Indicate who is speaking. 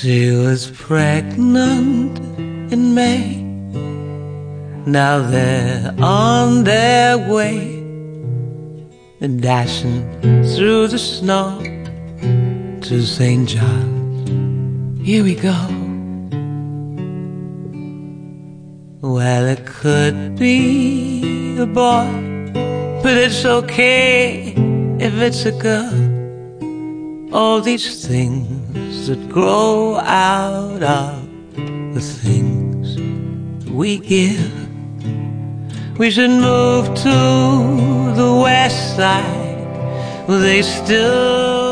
Speaker 1: She was pregnant in May. Now they're on their way, dashing through the snow to St. John's. Here we go. Well, it could be a boy, but it's okay if it's a girl. All these things that grow out of the things we give. We should move to the west side, they still